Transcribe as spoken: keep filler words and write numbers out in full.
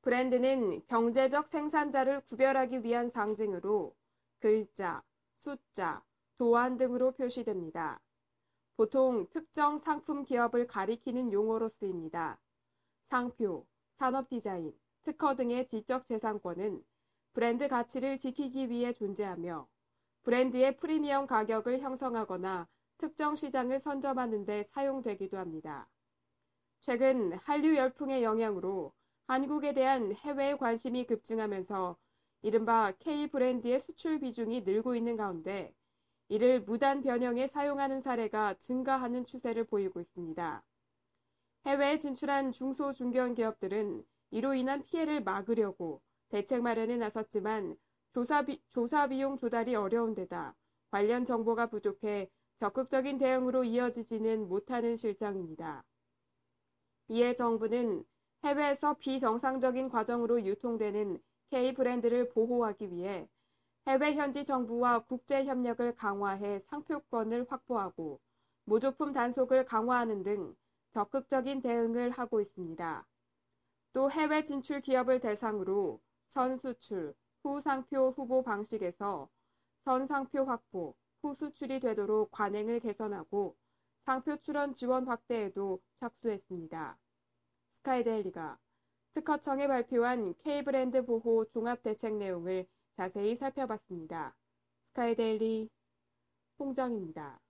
브랜드는 경제적 생산자를 구별하기 위한 상징으로 글자, 숫자, 도안 등으로 표시됩니다. 보통 특정 상품 기업을 가리키는 용어로 쓰입니다. 상표, 산업 디자인, 특허 등의 지적 재산권은 브랜드 가치를 지키기 위해 존재하며 브랜드의 프리미엄 가격을 형성하거나 특정 시장을 선점하는 데 사용되기도 합니다. 최근 한류 열풍의 영향으로 한국에 대한 해외 관심이 급증하면서 이른바 K 브랜드의 수출 비중이 늘고 있는 가운데 이를 무단 변형에 사용하는 사례가 증가하는 추세를 보이고 있습니다. 해외에 진출한 중소 중견 기업들은 이로 인한 피해를 막으려고 대책 마련에 나섰지만 조사, 비, 조사 비용 조달이 어려운 데다 관련 정보가 부족해 적극적인 대응으로 이어지지는 못하는 실정입니다. 이에 정부는 해외에서 비정상적인 과정으로 유통되는 K 브랜드를 보호하기 위해 해외 현지 정부와 국제 협력을 강화해 상표권을 확보하고 모조품 단속을 강화하는 등 적극적인 대응을 하고 있습니다. 또 해외 진출 기업을 대상으로 선수출, 후상표 후보 방식에서 선상표 확보, 후수출이 되도록 관행을 개선하고 상표 출원 지원 확대에도 착수했습니다. 스카이데일리가 특허청이 발표한 K브랜드 보호 종합대책 내용을 자세히 살펴봤습니다. 스카이데일리 홍정입니다.